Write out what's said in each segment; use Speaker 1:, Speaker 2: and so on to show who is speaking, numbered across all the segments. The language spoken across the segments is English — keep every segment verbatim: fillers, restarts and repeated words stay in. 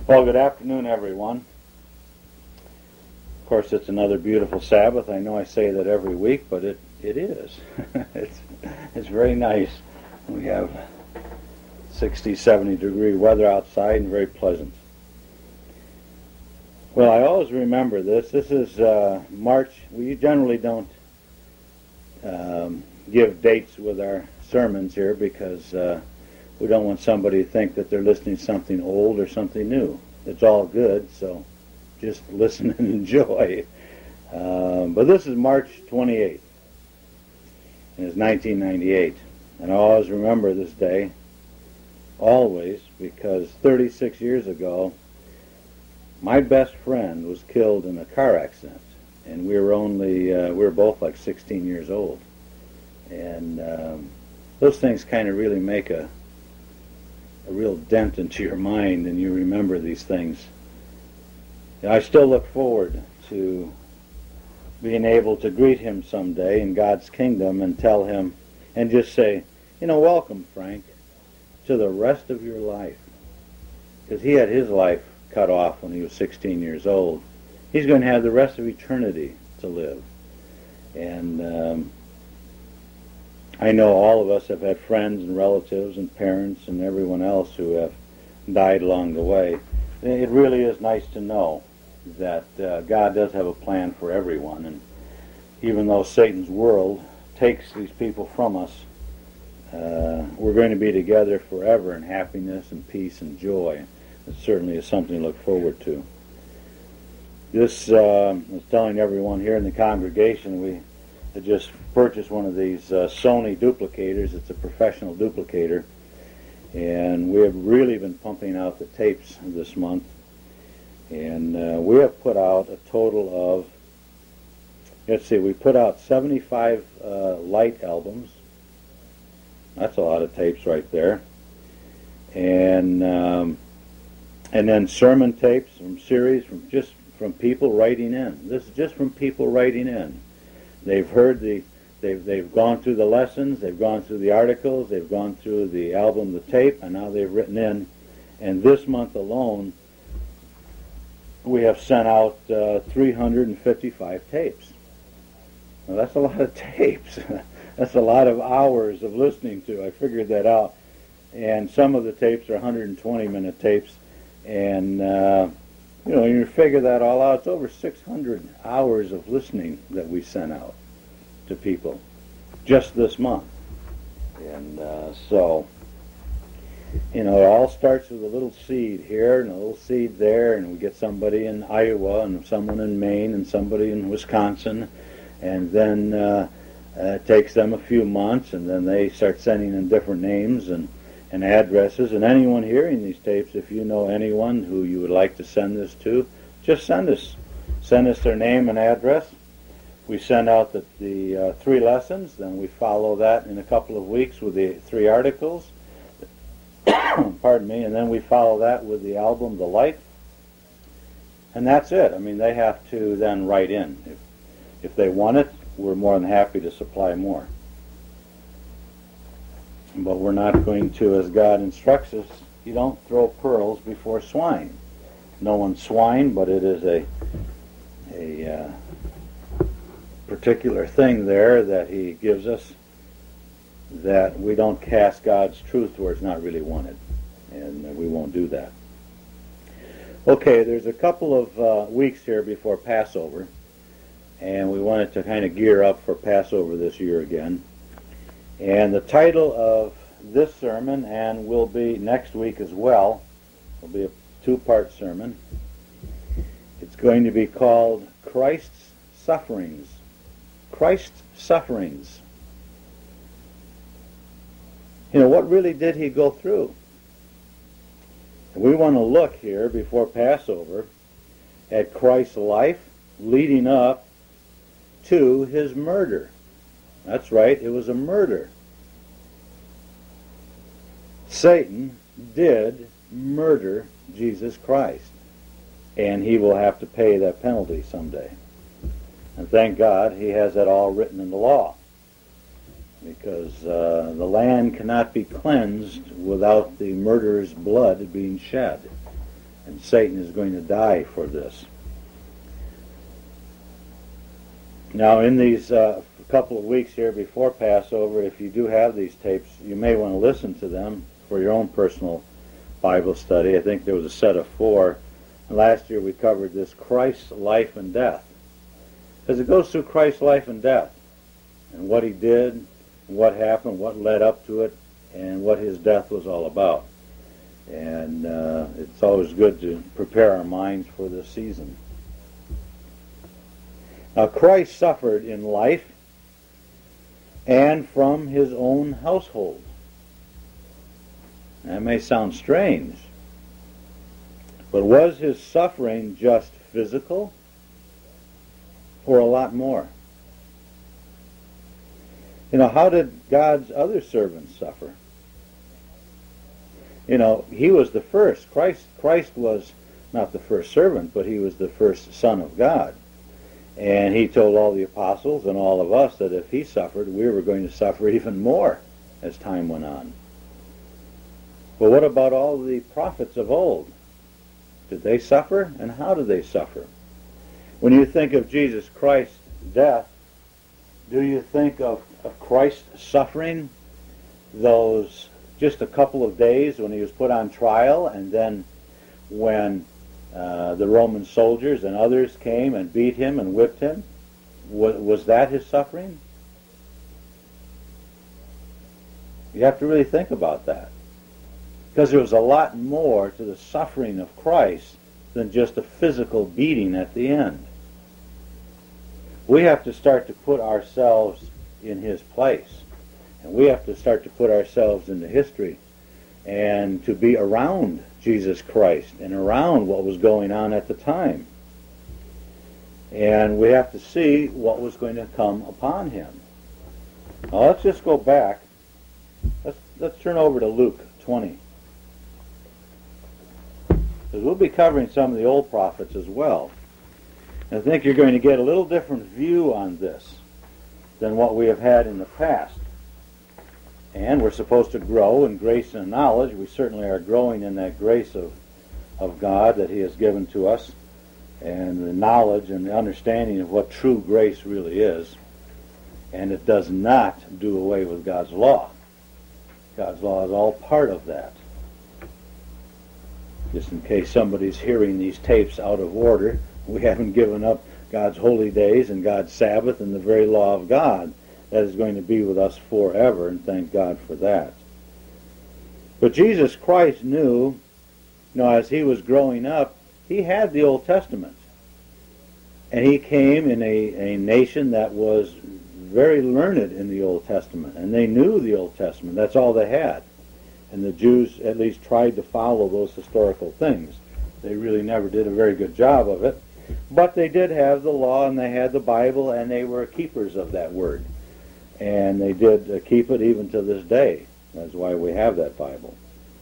Speaker 1: Well, good afternoon, everyone. Of course, it's another beautiful Sabbath. I know I say that every week, but it, it is. it's, it's very nice. We have sixty, seventy degree weather outside and very pleasant. Well, I always remember this. This is uh, March. We generally don't um, give dates with our sermons here because uh, we don't want somebody to think that they're listening to something old or something new. It's all good, so just listen and enjoy. Um, but this is March twenty-eighth, and it's nineteen ninety-eight. And I always remember this day, always, because thirty-six years ago, my best friend was killed in a car accident, and we were only, uh, we were both like sixteen years old. And um, those things kind of really make a a real dent into your mind, and you remember these things. I still look forward to being able to greet him someday in God's kingdom and tell him and just say, you know, welcome, Frank, to the rest of your life. Because he had his life cut off when he was sixteen years old. He's going to have the rest of eternity to live. And um, I know all of us have had friends and relatives and parents and everyone else who have died along the way. It really is nice to know that uh, God does have a plan for everyone. And even though Satan's world takes these people from us, uh, we're going to be together forever in happiness and peace and joy. It certainly is something to look forward to. This, uh, I was telling everyone here in the congregation, we had just purchased one of these uh, Sony duplicators. It's a professional duplicator. And we have really been pumping out the tapes this month. And uh, we have put out a total of, let's see, we put out seventy-five uh, light albums. That's a lot of tapes right there. And um, and then sermon tapes from series from just from people writing in. This is just from people writing in. They've heard the, they've they've gone through the lessons, they've gone through the articles, they've gone through the album, the tape, and now they've written in. And this month alone, we have sent out uh, three hundred fifty-five tapes. Now that's a lot of tapes. That's a lot of hours of listening to. I figured that out. And some of the tapes are one hundred twenty minute tapes. And, uh, you know, you figure that all out, it's over six hundred hours of listening that we sent out to people just this month. And uh, so, you know, it all starts with a little seed here and a little seed there, and we get somebody in Iowa and someone in Maine and somebody in Wisconsin, and then uh, uh, it takes them a few months, and then they start sending in different names and and addresses. And anyone hearing these tapes, if you know anyone who you would like to send this to, just send us. Send us their name and address. We send out the, the uh, three lessons, then we follow that in a couple of weeks with the three articles. Pardon me, and then we follow that with the album, The Light. And that's it. I mean, they have to then write in. If, if they want it, we're more than happy to supply more. But we're not going to, as God instructs us, you don't throw pearls before swine. No one's swine, but it is a a uh, particular thing there that he gives us, that we don't cast God's truth where it's not really wanted. And we won't do that. Okay, there's a couple of uh, weeks here before Passover, and we wanted to kind of gear up for Passover this year again. And the title of this sermon, and will be next week as well, will be a two-part sermon. It's going to be called Christ's Sufferings. Christ's Sufferings. You know, what really did he go through? We want to look here before Passover at Christ's life leading up to his murder. That's right, it was a murder. Satan did murder Jesus Christ, and he will have to pay that penalty someday. And thank God he has that all written in the law, because uh, the land cannot be cleansed without the murderer's blood being shed. And Satan is going to die for this. Now, in these uh, couple of weeks here before Passover, if you do have these tapes, you may want to listen to them for your own personal Bible study. I think there was a set of four. And last year we covered this Christ's life and death. Because it goes through Christ's life and death, and what he did, and what happened, what led up to it, and what his death was all about. And uh, it's always good to prepare our minds for this season. Now, Christ suffered in life and from his own household. That may sound strange, but was his suffering just physical or a lot more? You know, how did God's other servants suffer? You know, he was the first. Christ, Christ was not the first servant, but he was the first Son of God. And he told all the apostles and all of us that if he suffered, we were going to suffer even more as time went on. But what about all the prophets of old? Did they suffer? And how did they suffer? When you think of Jesus Christ's death, do you think of, of Christ's suffering those just a couple of days when he was put on trial, and then when uh, the Roman soldiers and others came and beat him and whipped him? Was, was that his suffering? You have to really think about that. Because there was a lot more to the suffering of Christ than just a physical beating at the end. We have to start to put ourselves in his place. And we have to start to put ourselves into history and to be around Jesus Christ and around what was going on at the time. And we have to see what was going to come upon him. Now let's just go back. Let's, let's turn over to Luke twenty. Because we'll be covering some of the old prophets as well. And I think you're going to get a little different view on this than what we have had in the past. And we're supposed to grow in grace and knowledge. We certainly are growing in that grace of, of God that he has given to us, and the knowledge and the understanding of what true grace really is. And it does not do away with God's law. God's law is all part of that. Just in case somebody's hearing these tapes out of order, we haven't given up God's holy days and God's Sabbath and the very law of God that is going to be with us forever, and thank God for that. But Jesus Christ knew, you know, as he was growing up, he had the Old Testament. And he came in a, a nation that was very learned in the Old Testament, and they knew the Old Testament. That's all they had. And the Jews at least tried to follow those historical things. They really never did a very good job of it. But they did have the law, and they had the Bible, and they were keepers of that word. And they did uh, keep it even to this day. That's why we have that Bible.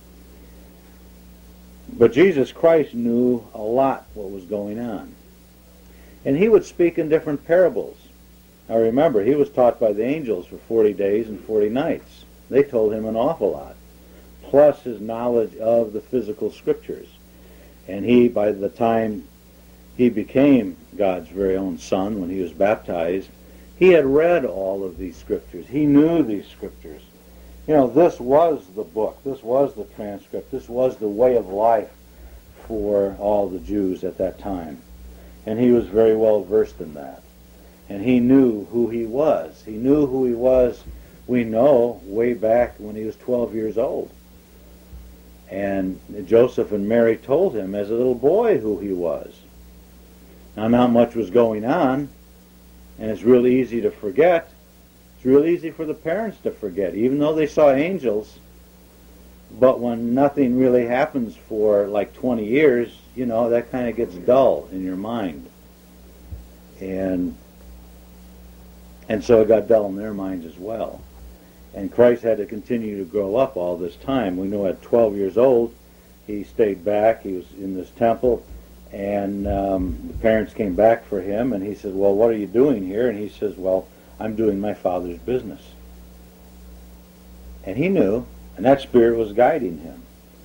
Speaker 1: But Jesus Christ knew a lot what was going on. And he would speak in different parables. Now remember, he was taught by the angels for forty days and forty nights. They told him an awful lot. Plus his knowledge of the physical scriptures. And he, by the time he became God's very own son, when he was baptized, he had read all of these scriptures. He knew these scriptures. You know, this was the book. This was the transcript. This was the way of life for all the Jews at that time. And he was very well versed in that. And he knew who he was. He knew who he was, we know, way back when he was twelve years old. And Joseph and Mary told him as a little boy who he was. Now, not much was going on, and it's real easy to forget. It's real easy for the parents to forget, even though they saw angels. But when nothing really happens for like twenty years, you know, that kind of gets dull in your mind. And and so it got dull in their minds as well. And Christ had to continue to grow up all this time. We know at twelve years old, he stayed back. He was in this temple, and um, the parents came back for him, and he said, well, what are you doing here? And he says, well, I'm doing my Father's business. And he knew, and that Spirit was guiding him.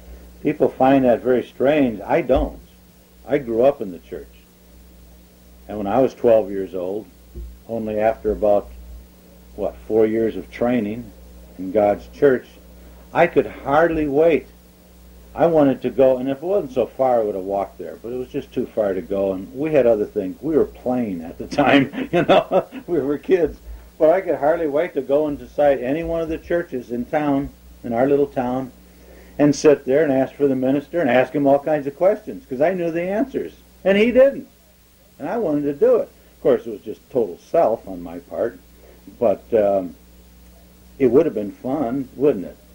Speaker 1: People find that very strange. I don't. I grew up in the church. And when I was twelve years old, only after about, what, four years of training in God's church, I could hardly wait. I wanted to go, and if it wasn't so far, I would have walked there, but it was just too far to go, and we had other things. We were playing at the time, you know, we were kids. But I could hardly wait to go inside any one of the churches in town, in our little town, and sit there and ask for the minister and ask him all kinds of questions, because I knew the answers, and he didn't. And I wanted to do it. Of course, it was just total self on my part, but um, it would have been fun, wouldn't it?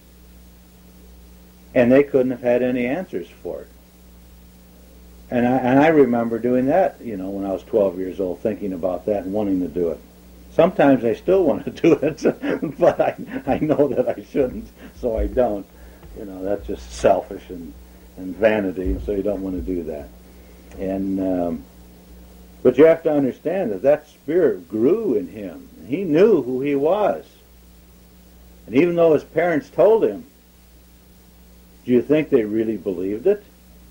Speaker 1: And they couldn't have had any answers for it. And I, and I remember doing that, you know, when I was twelve years old, thinking about that and wanting to do it. Sometimes I still want to do it, but I, I know that I shouldn't, so I don't. You know, that's just selfish and, and vanity, so you don't want to do that. And um, but you have to understand that that spirit grew in him. He knew who he was. And even though his parents told him, do you think they really believed it?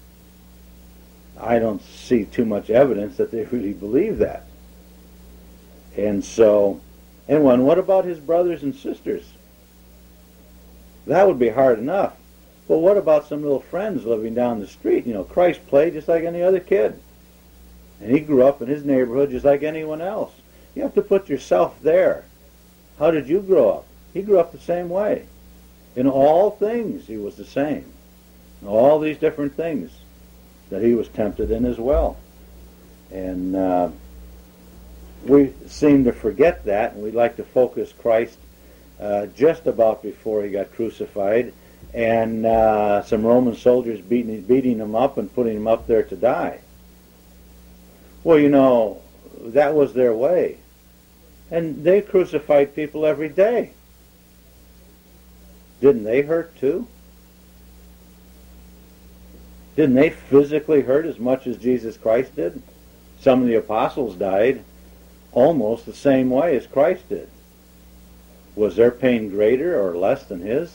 Speaker 1: I don't see too much evidence that they really believed that. And so, and when, what about his brothers and sisters? That would be hard enough. But what about some little friends living down the street? You know, Christ played just like any other kid. And he grew up in his neighborhood just like anyone else. You have to put yourself there. How did you grow up? He grew up the same way. In all things, he was the same. In all these different things that he was tempted in as well. And uh, we seem to forget that, and we like to focus Christ uh, just about before he got crucified, and uh, some Roman soldiers beating, beating him up and putting him up there to die. Well, you know, that was their way. And they crucified people every day. Didn't they hurt too? Didn't they physically hurt as much as Jesus Christ did? Some of the apostles died almost the same way as Christ did. Was their pain greater or less than his?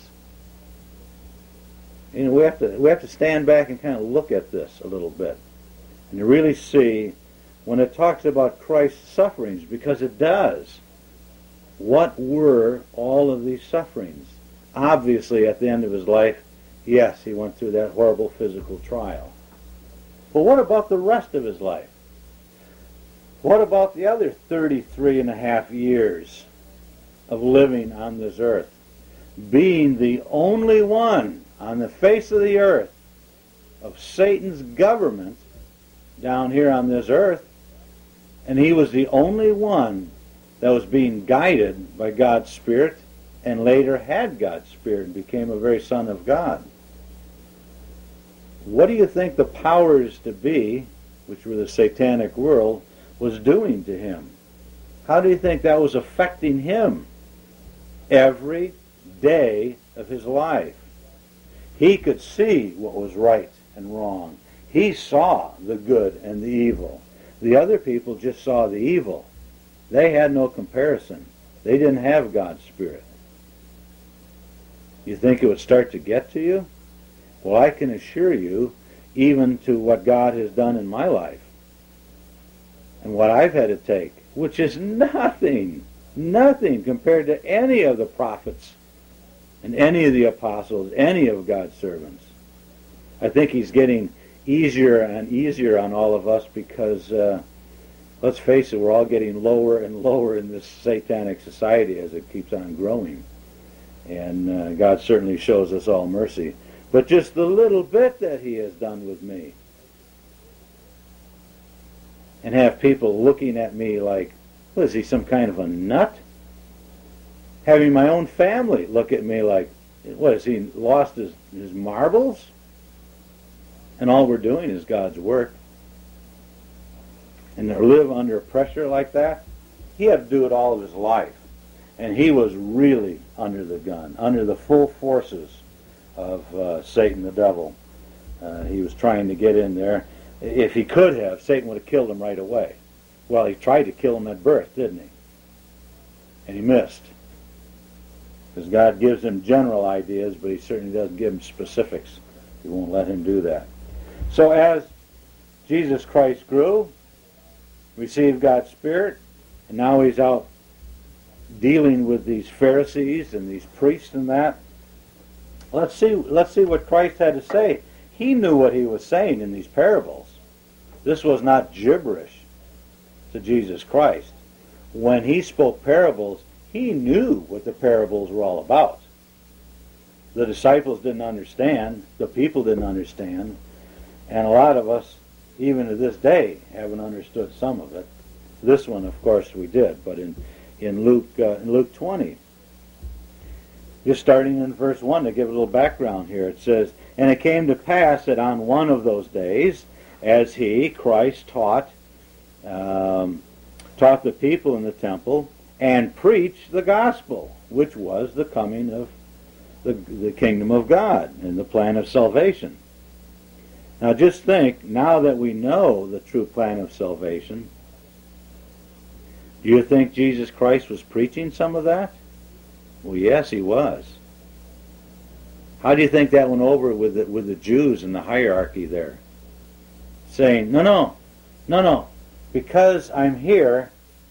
Speaker 1: You know, we have to we have to stand back and kind of look at this a little bit and to really see when it talks about Christ's sufferings, because it does. What were all of these sufferings? Obviously, at the end of his life, yes, he went through that horrible physical trial. But what about the rest of his life? What about the other thirty-three and a half years of living on this earth? Being the only one on the face of the earth of Satan's government down here on this earth, and he was the only one that was being guided by God's Spirit, and later had God's Spirit and became a very son of God. What do you think the powers to be, which were the satanic world, was doing to him? How do you think that was affecting him every day of his life? He could see what was right and wrong. He saw the good and the evil. The other people just saw the evil. They had no comparison. They didn't have God's Spirit. You think it would start to get to you? Well, I can assure you, even to what God has done in my life and what I've had to take, which is nothing, nothing compared to any of the prophets and any of the apostles, any of God's servants. I think he's getting easier and easier on all of us because, uh, let's face it, we're all getting lower and lower in this satanic society as it keeps on growing. And uh, God certainly shows us all mercy. But just the little bit that he has done with me. And have people looking at me like, what, is he some kind of a nut? Having my own family look at me like, what, has he lost his, his marbles? And all we're doing is God's work. And to live under pressure like that, he had to do it all of his life. And he was really under the gun, under the full forces of uh, Satan the devil. Uh, he was trying to get in there. If he could have, Satan would have killed him right away. Well, he tried to kill him at birth, didn't he? And he missed. Because God gives him general ideas, but he certainly doesn't give him specifics. He won't let him do that. So as Jesus Christ grew, received God's Spirit, and now he's out dealing with these Pharisees and these priests and that. Let's see, let's see what Christ had to say. He knew what he was saying in these parables. This was not gibberish to Jesus Christ. When he spoke parables, he knew what the parables were all about. The disciples didn't understand, the people didn't understand, and a lot of us, even to this day, haven't understood some of it. This one, of course, we did, but in, in Luke uh, in Luke twenty, just starting in verse one to give a little background here, it says, "And it came to pass that on one of those days, as he, Christ, taught, um, taught the people in the temple, and preached the gospel, which was the coming of the, the kingdom of God and the plan of salvation." Now just think, now that we know the true plan of salvation, do you think Jesus Christ was preaching some of that? Well, yes, he was. How do you think that went over with the, with the Jews and the hierarchy there? Saying, no, no, no, no, because I'm here,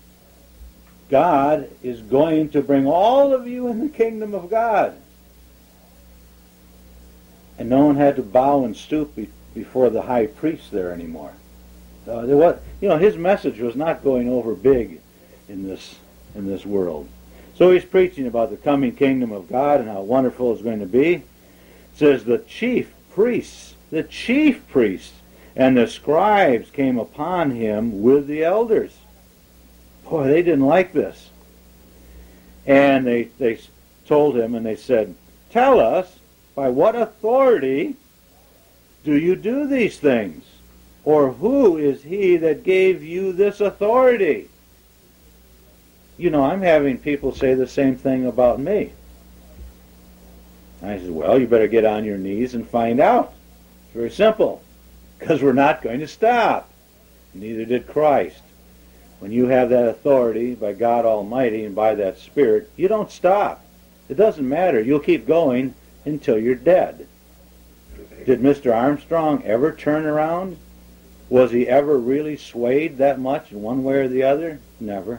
Speaker 1: God is going to bring all of you in the kingdom of God. And no one had to bow and stoop be, before the high priest there anymore. Uh, there was, you know, his message was not going over big in this in this world. So he's preaching about the coming kingdom of God and how wonderful it's going to be. It says the chief priests, the chief priests and the scribes came upon him with the elders. Boy, they didn't like this. And they, they told him, and they said, "Tell us, by what authority do you do these things? Or who is he that gave you this authority?" You know, I'm having people say the same thing about me. I said, well, you better get on your knees and find out. It's very simple. Because we're not going to stop. Neither did Christ. When you have that authority by God Almighty and by that Spirit, you don't stop. It doesn't matter. You'll keep going until you're dead. Did Mister Armstrong ever turn around? Was he ever really swayed that much in one way or the other? Never.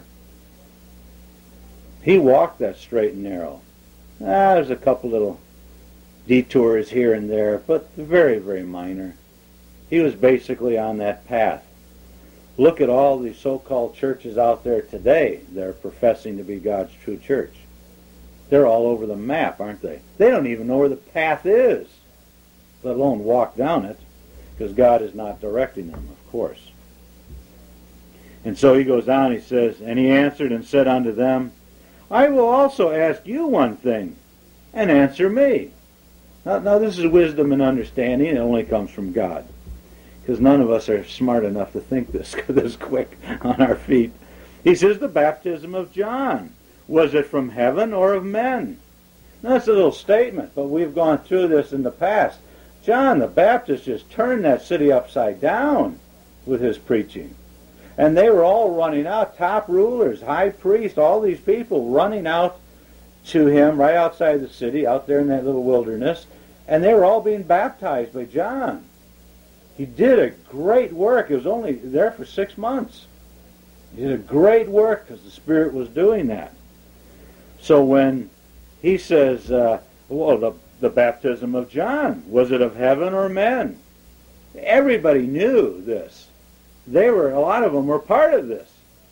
Speaker 1: He walked that straight and narrow. Ah, there's a couple little detours here and there, but very, very minor. He was basically on that path. Look at all these so-called churches out there today that are professing to be God's true church. They're all over the map, aren't they? They don't even know where the path is, let alone walk down it, because God is not directing them, of course. And so he goes on, he says, "And he answered and said unto them, I will also ask you one thing, and answer me." Now, now this is wisdom and understanding. It only comes from God, because none of us are smart enough to think this, this quick on our feet. He says, "The baptism of John, was it from heaven or of men?" Now, that's a little statement, but we've gone through this in the past. John the Baptist just turned that city upside down with his preaching. And they were all running out, top rulers, high priests, all these people running out to him right outside the city, out there in that little wilderness, and they were all being baptized by John. He did a great work. He was only there for six months. He did a great work because the Spirit was doing that. So when he says, uh, well, the, the baptism of John, was it of heaven or men? Everybody knew this. They were, a lot of them were part of this.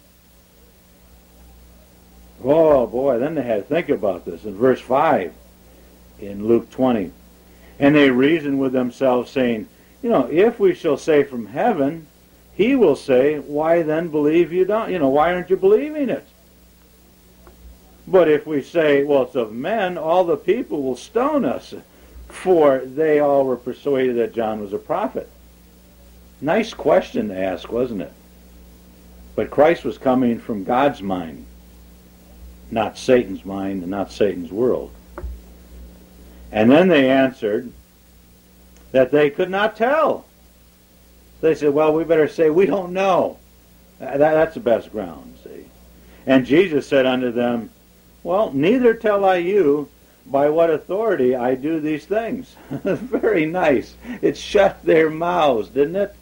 Speaker 1: Oh boy, then they had to think about this. In verse five, in Luke twenty, "And they reasoned with themselves, saying, you know, if we shall say from heaven, he will say, why then believe you don't? You know, why aren't you believing it? But if we say, well, it's of men, all the people will stone us, for they all were persuaded that John was a prophet." Nice question to ask, wasn't it? But Christ was coming from God's mind, not Satan's mind and not Satan's world. And then they answered that they could not tell. They said, well, we better say we don't know. That, that's the best ground, see. And Jesus said unto them, well, neither tell I you by what authority I do these things. Very nice. It shut their mouths, didn't it?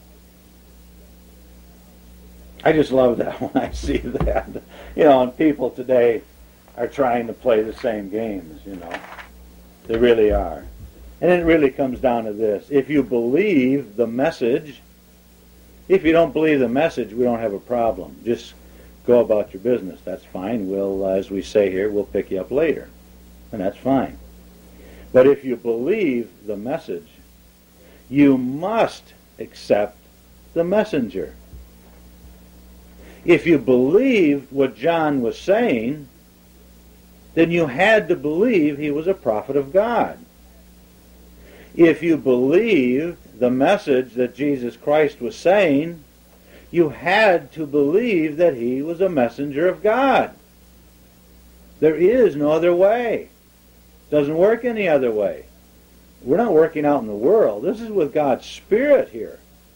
Speaker 1: I just love that when I see that. You know, and people today are trying to play the same games, you know. They really are. And it really comes down to this. If you believe the message, if you don't believe the message, we don't have a problem. Just go about your business. That's fine. We'll, uh, as we say here, we'll pick you up later. And that's fine. But if you believe the message, you must accept the messenger. If you believed what John was saying, then you had to believe he was a prophet of God. If you believed the message that Jesus Christ was saying, you had to believe that he was a messenger of God. There is no other way. Doesn't work any other way. We're not working out in the world. This is with God's Spirit here.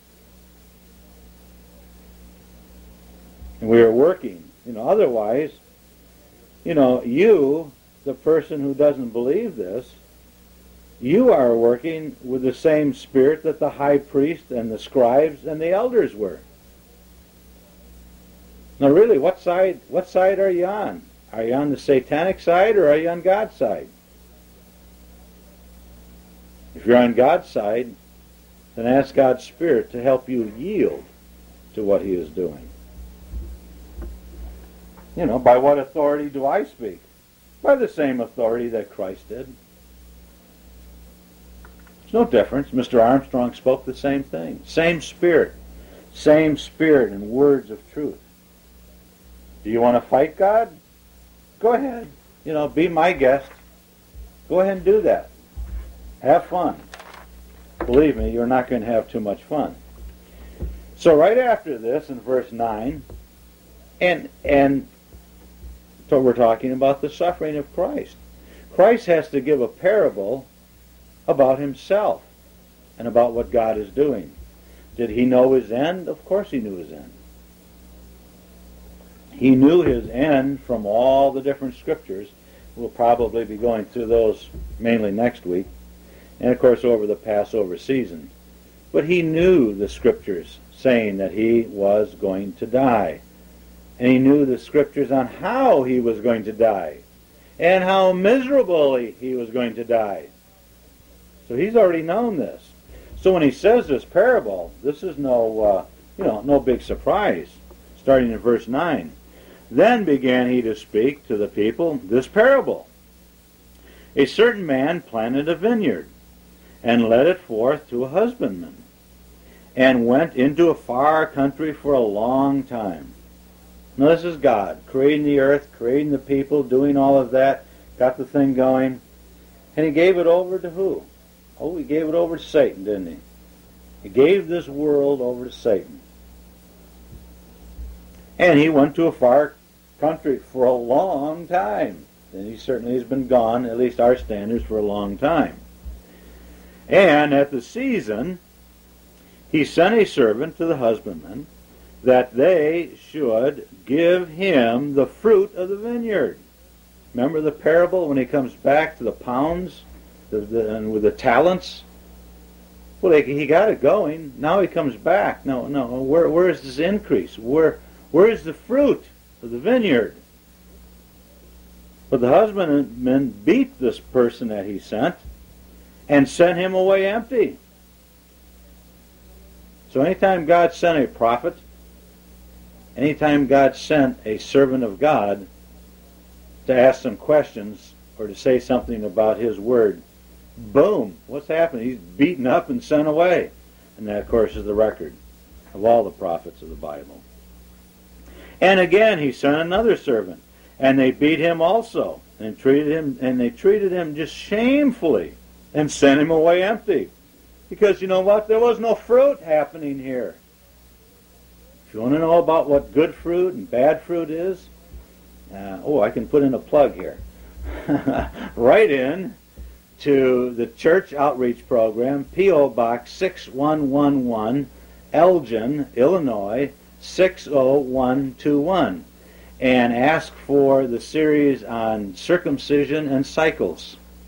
Speaker 1: And we are working. You know, otherwise, you know, you, the person who doesn't believe this, you are working with the same spirit that the high priest and the scribes and the elders were. Now really, what side what side are you on? Are you on the satanic side or are you on God's side? If you're on God's side, then ask God's Spirit to help you yield to what he is doing. You know, by what authority do I speak? By the same authority that Christ did. There's no difference. Mister Armstrong spoke the same thing. Same spirit. Same spirit and words of truth. Do you want to fight God? Go ahead. You know, be my guest. Go ahead and do that. Have fun. Believe me, you're not going to have too much fun. So right after this, in verse nine, and and so we're talking about the suffering of Christ. Christ has to give a parable about himself and about what God is doing. Did he know his end? Of course he knew his end. He knew his end from all the different scriptures. We'll probably be going through those mainly next week. And of course over the Passover season. But he knew the scriptures saying that he was going to die. And he knew the scriptures on how he was going to die. And how miserably he was going to die. So he's already known this. So when he says this parable, this is no, uh, you know, no big surprise. Starting in verse nine. Then began he to speak to the people this parable. A certain man planted a vineyard, and led it forth to a husbandman, and went into a far country for a long time. Now this is God, creating the earth, creating the people, doing all of that, got the thing going. And he gave it over to who? Oh, he gave it over to Satan, didn't he? He gave this world over to Satan. And he went to a far country for a long time. And he certainly has been gone, at least our standards, for a long time. And at the season, he sent a servant to the husbandman that they should give him the fruit of the vineyard. Remember the parable when he comes back to the pounds the, the, and with the talents? Well, they, he got it going. Now he comes back. No, no. Where, where is this increase? Where, where is the fruit of the vineyard? But the husbandman beat this person that he sent and sent him away empty. So anytime God sent a prophet, anytime God sent a servant of God to ask some questions or to say something about his word, boom, what's happened? He's beaten up and sent away. And that, of course, is the record of all the prophets of the Bible. And again, he sent another servant, and they beat him also, and treated him, and they treated him just shamefully, and sent him away empty. Because you know what? There was no fruit happening here. If you want to know about what good fruit and bad fruit is, uh, oh, I can put in a plug here. Write in to the Church Outreach Program, P O Box six one one one, Elgin, Illinois, six oh one two one, and ask for the series on circumcision and cycles.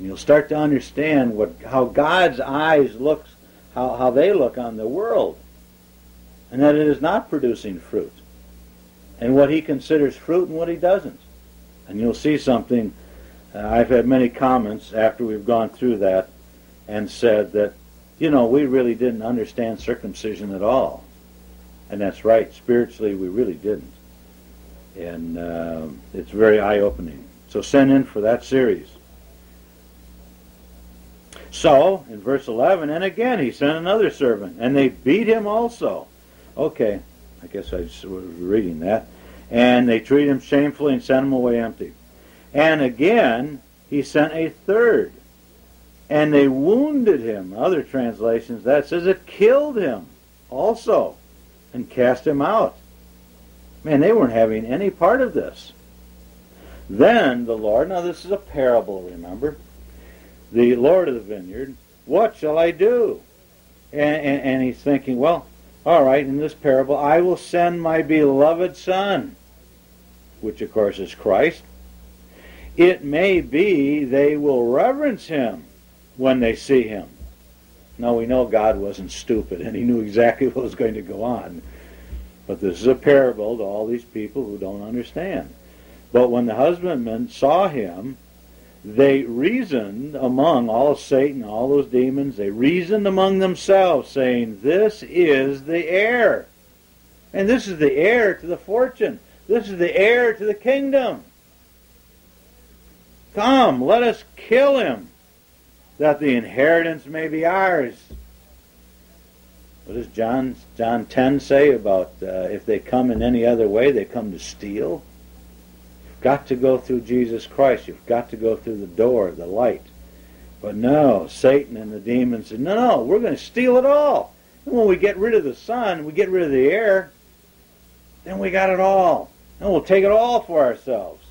Speaker 1: And you'll start to understand what how God's eyes look, how, how they look on the world. And that it is not producing fruit. And what he considers fruit and what he doesn't. And you'll see something. Uh, I've had many comments after we've gone through that and said that, you know, we really didn't understand circumcision at all. And that's right. Spiritually, we really didn't. And uh, it's very eye-opening. So send in for that series. So, in verse eleven, and again he sent another servant, and they beat him also. Okay, I guess I was reading that. And they treated him shamefully and sent him away empty. And again he sent a third, and they wounded him. Other translations, that says it killed him also, and cast him out. Man, they weren't having any part of this. Then the Lord, now this is a parable, remember? The Lord of the vineyard, what shall I do? And, and, and he's thinking, well, all right, in this parable, I will send my beloved Son, which of course is Christ. It may be they will reverence him when they see him. Now we know God wasn't stupid, and he knew exactly what was going to go on. But this is a parable to all these people who don't understand. But when the husbandmen saw him, they reasoned among all Satan, all those demons, they reasoned among themselves, saying, this is the heir. And this is the heir to the fortune. This is the heir to the kingdom. Come, let us kill him, that the inheritance may be ours. What does John, John ten say about uh, if they come in any other way, they come to steal? Got to go through Jesus Christ. You've got to go through the door, the light. But no, Satan and the demons said, no, no, we're going to steal it all. And when we get rid of the Son, we get rid of the heir, then we got it all. And we'll take it all for ourselves.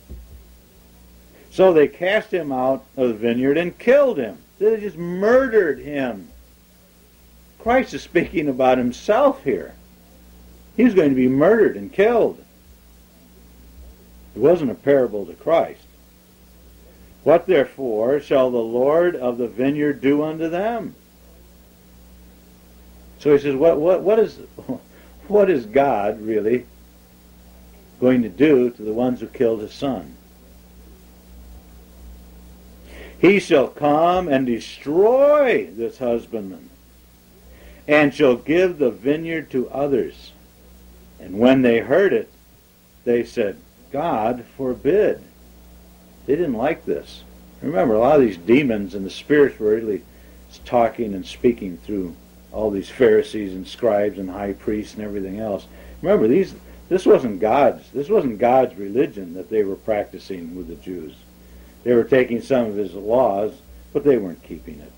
Speaker 1: So they cast him out of the vineyard and killed him. They just murdered him. Christ is speaking about himself here. He's going to be murdered and killed. It wasn't a parable to Christ. What therefore shall the Lord of the vineyard do unto them? So he says, what what what is what is God really going to do to the ones who killed his Son? He shall come and destroy this husbandman, and shall give the vineyard to others. And when they heard it, they said, God forbid. They didn't like this. Remember, a lot of these demons and the spirits were really talking and speaking through all these Pharisees and scribes and high priests and everything else. Remember, these this wasn't God's. This wasn't God's religion that they were practicing with the Jews. They were taking some of his laws, but they weren't keeping it.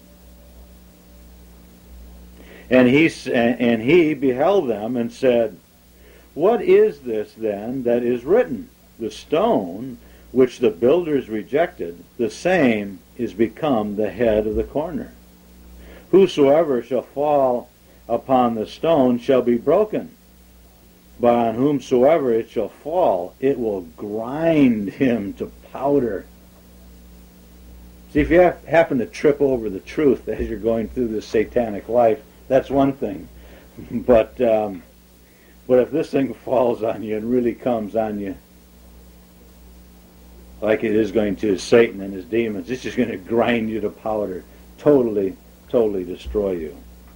Speaker 1: And he and he beheld them and said, what is this then that is written? The stone which the builders rejected, the same is become the head of the corner. Whosoever shall fall upon the stone shall be broken, but on whomsoever it shall fall, it will grind him to powder. See, if you have, happen to trip over the truth as you're going through this satanic life, that's one thing. But um, but if this thing falls on you and really comes on you, like it is going to Satan and his demons, it's just going to grind you to powder, totally, totally destroy you.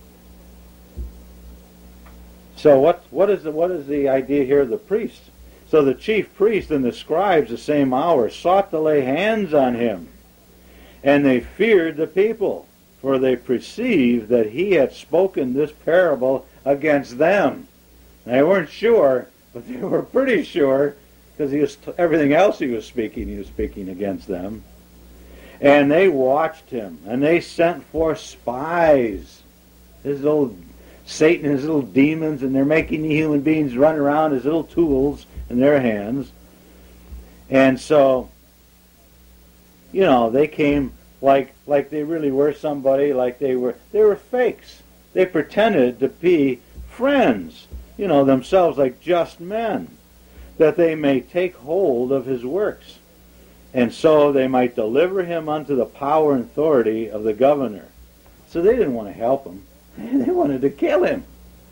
Speaker 1: So what what is the what is the idea here of the priests? So the chief priest and the scribes the same hour sought to lay hands on him, and they feared the people, for they perceived that he had spoken this parable against them. They weren't sure, but they were pretty sure, because he was everything else he was speaking, he was speaking against them. And they watched him, and they sent forth spies. His little Satan and his little demons, and they're making the human beings run around as little tools in their hands. And so, you know, they came like like they really were somebody, like they were they were fakes. They pretended to be friends, you know, themselves like just men, that they may take hold of his works. and so they might deliver him unto the power and authority of the governor. So they didn't want to help him. They wanted to kill him.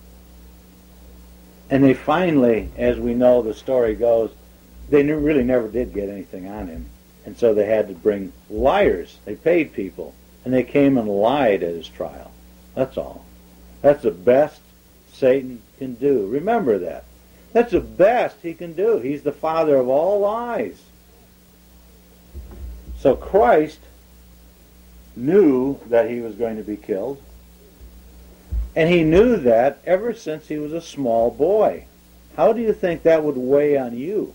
Speaker 1: And they finally, as we know the story goes, they really never did get anything on him. And so they had to bring liars. They paid people. And they came and lied at his trial. That's all. That's the best Satan can do. Remember that. That's the best he can do. He's the father of all lies. So Christ knew that he was going to be killed. And he knew that ever since he was a small boy. How do you think that would weigh on you?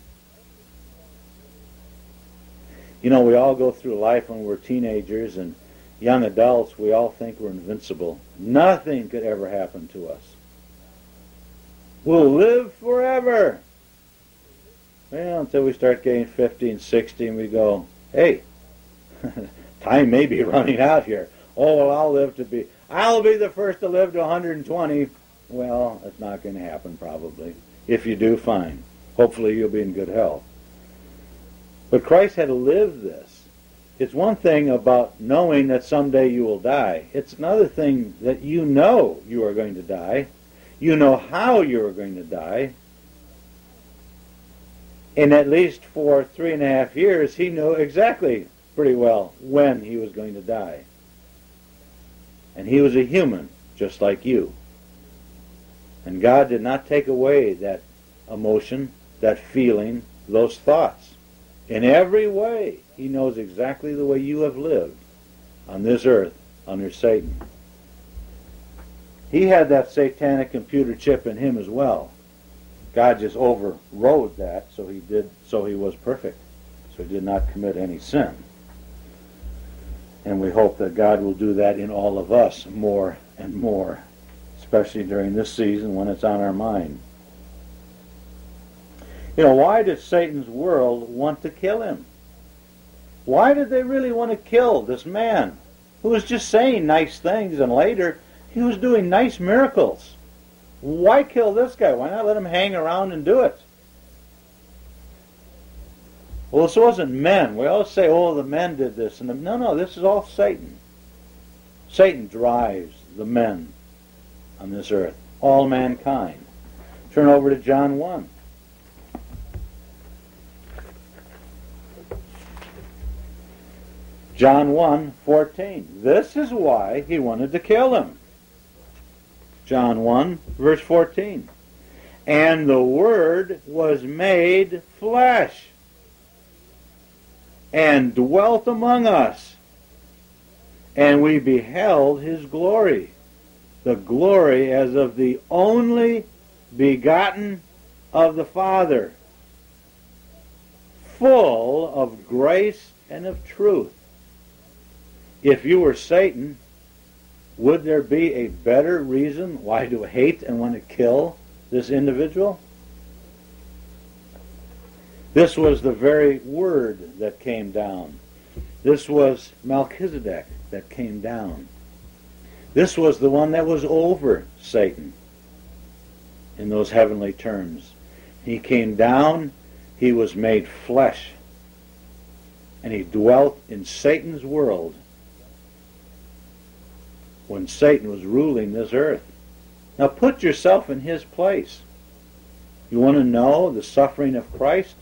Speaker 1: You know, we all go through life when we're teenagers and young adults, we all think we're invincible. Nothing could ever happen to us. We'll live forever. Well, until we start getting fifty and sixty and we go, hey, time may be running out here. Oh, well, I'll live to be, I'll be the first to live to one hundred twenty. Well, that's not going to happen probably. If you do, fine. Hopefully you'll be in good health. But Christ had to live this. It's one thing about knowing that someday you will die. It's another thing that you know you are going to die. You know how you are going to die. And at least for three and a half years, he knew exactly pretty well when he was going to die. And he was a human, just like you. And God did not take away that emotion, that feeling, those thoughts. In every way, he knows exactly the way you have lived on this earth under Satan. He had that satanic computer chip in him as well. God just overrode that, so he did, so he was perfect. So he did not commit any sin. And we hope that God will do that in all of us more and more, especially during this season when it's on our mind. You know, why did Satan's world want to kill him? Why did they really want to kill this man who was just saying nice things, and later he was doing nice miracles? Why kill this guy? Why not let him hang around and do it? Well, this wasn't men. We always say, oh, the men did this. And the, no, no, this is all Satan. Satan drives the men on this earth, all mankind. Turn over to John one. John one fourteen. This is why he wanted to kill him. John one, verse fourteen. And the Word was made flesh, and dwelt among us, and we beheld his glory, the glory as of the only begotten of the Father, full of grace and of truth. If you were Satan, would there be a better reason why to hate and want to kill this individual? This was the very Word that came down. This was Melchizedek that came down. This was the one that was over Satan in those heavenly terms. He came down, he was made flesh, and he dwelt in Satan's world when Satan was ruling this earth. Now put yourself in his place. You want to know the suffering of Christ?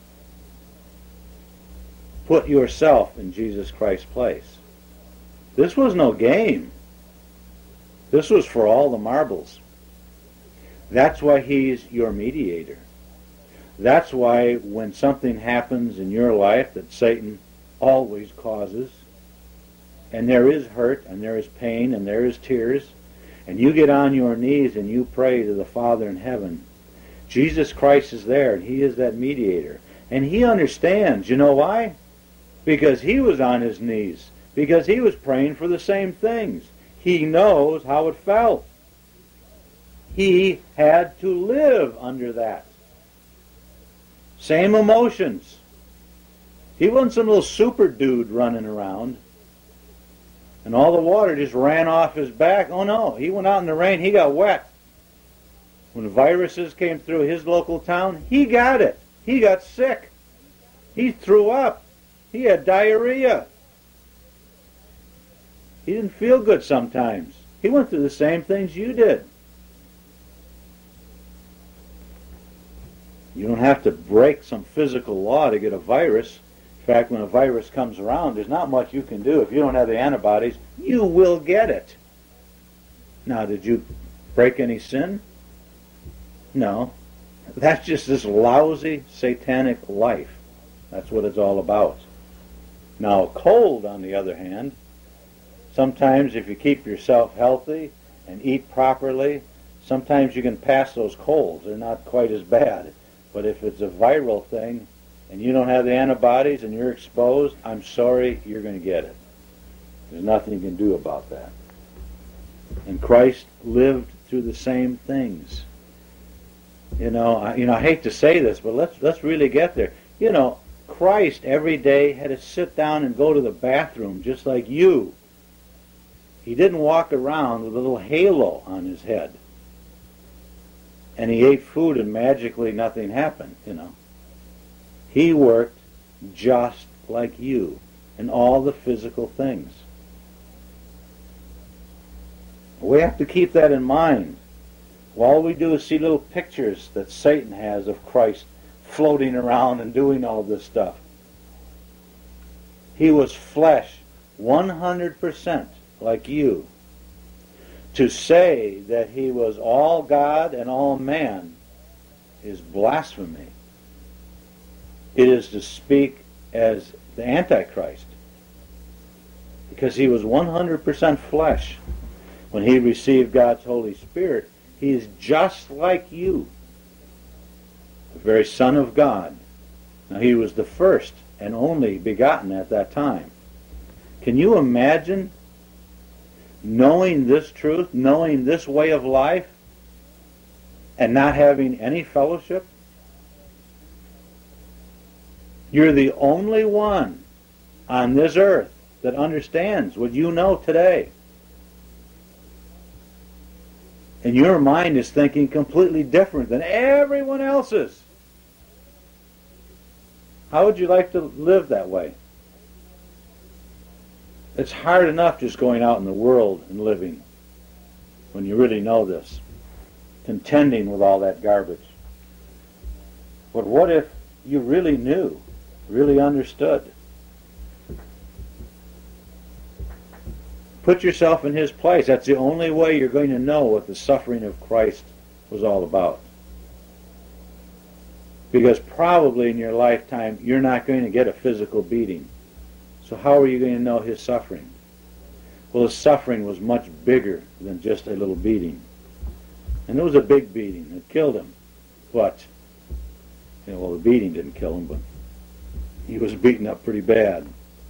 Speaker 1: Put yourself in Jesus Christ's place. This was no game. This was for all the marbles. That's why he's your mediator. That's why when something happens in your life that Satan always causes, and there is hurt, and there is pain, and there is tears, and you get on your knees and you pray to the Father in heaven, Jesus Christ is there, and he is that mediator. And he understands. You know why? Because he was on his knees. Because he was praying for the same things. He knows how it felt. He had to live under that. Same emotions. He wasn't some little super dude running around, and all the water just ran off his back. Oh no, he went out in the rain, he got wet. When viruses came through his local town, he got it. He got sick. He threw up. He had diarrhea. He didn't feel good sometimes. He went through the same things you did. You don't have to break some physical law to get a virus. In fact, when a virus comes around, there's not much you can do. If you don't have the antibodies, you will get it. Now, did you break any sin? No. That's just this lousy, satanic life. That's what it's all about. Now, a cold, on the other hand, sometimes if you keep yourself healthy and eat properly, sometimes you can pass those colds. They're not quite as bad. But if it's a viral thing and you don't have the antibodies and you're exposed, I'm sorry, you're going to get it. There's nothing you can do about that. And Christ lived through the same things. You know, I, you know, I hate to say this, but let's let's really get there. You know, Christ every day had to sit down and go to the bathroom just like you. He didn't walk around with a little halo on his head. And he ate food and magically nothing happened, you know. He worked just like you in all the physical things. We have to keep that in mind. All we do is see little pictures that Satan has of Christ floating around and doing all this stuff. He was flesh one hundred percent like you. To say that he was all God and all man is blasphemy. It is to speak as the Antichrist. Because he was one hundred percent flesh. When he received God's Holy Spirit, he is just like you. The very Son of God. Now, he was the first and only begotten at that time. Can you imagine knowing this truth, knowing this way of life, and not having any fellowship? You're the only one on this earth that understands what you know today. And your mind is thinking completely different than everyone else's. How would you like to live that way? It's hard enough just going out in the world and living when you really know this, contending with all that garbage. But what if you really knew, really understood? Put yourself in his place. That's the only way you're going to know what the suffering of Christ was all about. Because probably in your lifetime you're not going to get a physical beating. So how are you going to know his suffering? Well, his suffering was much bigger than just a little beating. And it was a big beating. It killed him. But, you know, well, the beating didn't kill him, but he was beaten up pretty bad.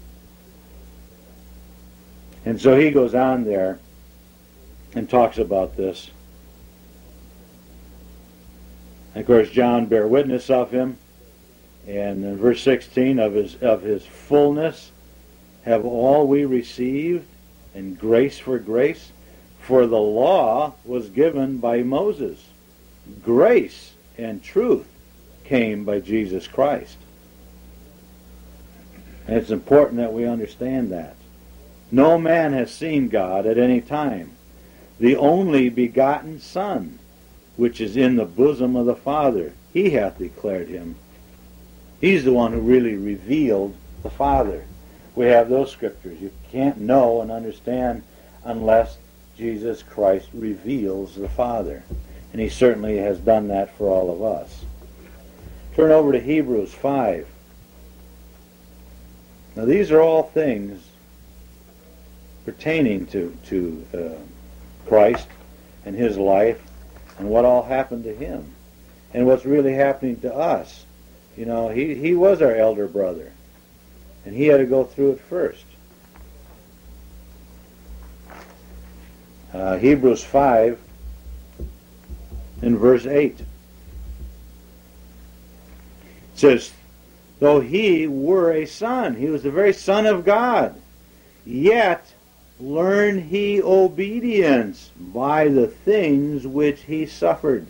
Speaker 1: And so he goes on there and talks about this. And of course, John bare witness of him. And in verse sixteen, of his of his fullness have all we received, and grace for grace. For the law was given by Moses. Grace and truth came by Jesus Christ. And it's important that we understand that. No man has seen God at any time. The only begotten Son, which is in the bosom of the Father, he hath declared him. He's the one who really revealed the Father. We have those scriptures. You can't know and understand unless Jesus Christ reveals the Father. And he certainly has done that for all of us. Turn over to Hebrews five. Now these are all things pertaining to, to uh, Christ and his life and what all happened to him and what's really happening to us. You know, he, he was our elder brother, and he had to go through it first. Uh, Hebrews five in verse eight. It says, though he were a son, he was the very Son of God, yet learned he obedience by the things which he suffered.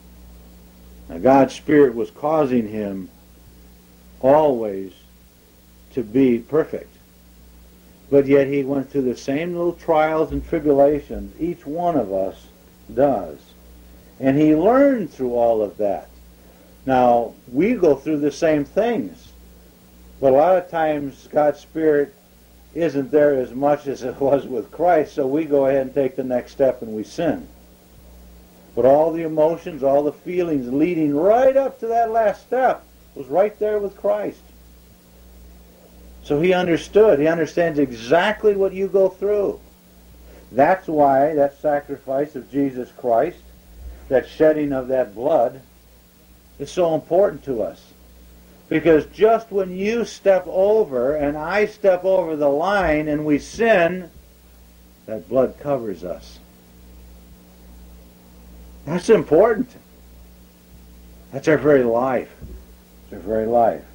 Speaker 1: Now God's Spirit was causing him always to be perfect. But yet he went through the same little trials and tribulations each one of us does. And he learned through all of that. Now, we go through the same things. But a lot of times God's Spirit isn't there as much as it was with Christ, so we go ahead and take the next step and we sin. But all the emotions, all the feelings leading right up to that last step was right there with Christ. So he understood. He understands exactly what you go through. That's why that sacrifice of Jesus Christ, that shedding of that blood, is so important to us. Because just when you step over and I step over the line and we sin, that blood covers us. That's important. That's our very life. It's our very life.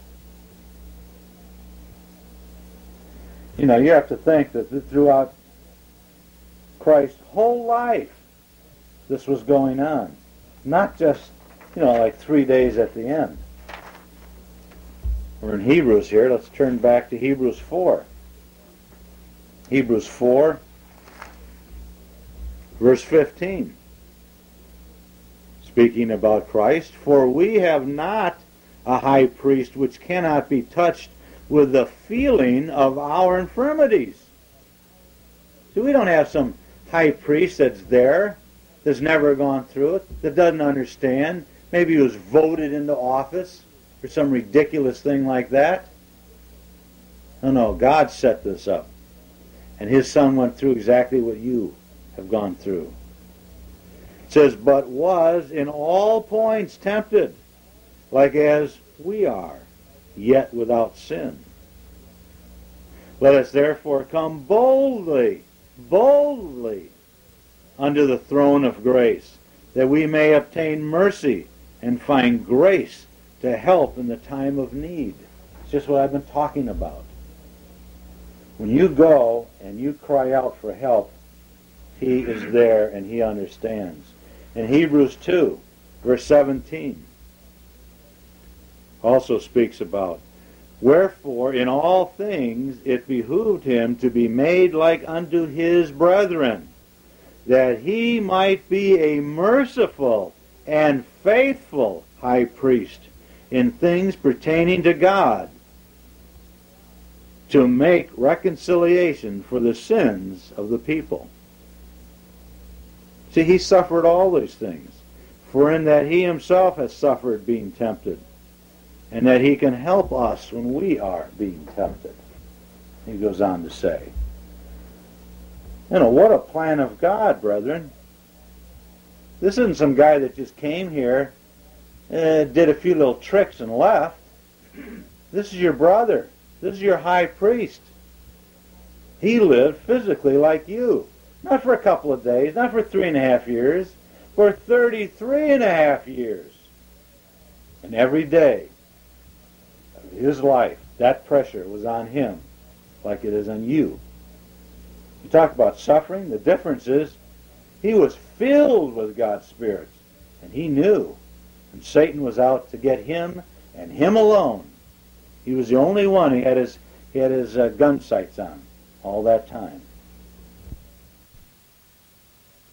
Speaker 1: You know, you have to think that throughout Christ's whole life, this was going on. Not just, you know, like three days at the end. We're in Hebrews here. Let's turn back to Hebrews four. Hebrews four, verse fifteen. Speaking about Christ, for we have not a high priest which cannot be touched with the feeling of our infirmities. So we don't have some high priest that's there, that's never gone through it, that doesn't understand. Maybe he was voted into office for some ridiculous thing like that. No, no, God set this up. And his Son went through exactly what you have gone through. It says, but was in all points tempted, like as we are, yet without sin. Let us therefore come boldly, boldly, under the throne of grace, that we may obtain mercy and find grace to help in the time of need. It's just what I've been talking about. When you go and you cry out for help, he is there and he understands. In Hebrews two, verse seventeen, also speaks about, wherefore in all things it behooved him to be made like unto his brethren, that he might be a merciful and faithful high priest in things pertaining to God, to make reconciliation for the sins of the people. See, he suffered all these things, for in that he himself has suffered being tempted, and that he can help us when we are being tempted. He goes on to say, you know, what a plan of God, brethren. This isn't some guy that just came here, uh, did a few little tricks and left. This is your brother. This is your high priest. He lived physically like you. Not for a couple of days, not for three and a half years, for thirty-three and a half years. And every day of his life, that pressure was on him like it is on you. You talk about suffering, the difference is he was filled with God's Spirit, and he knew. And Satan was out to get him and him alone. He was the only one. He had his, he had his uh, gun sights on all that time.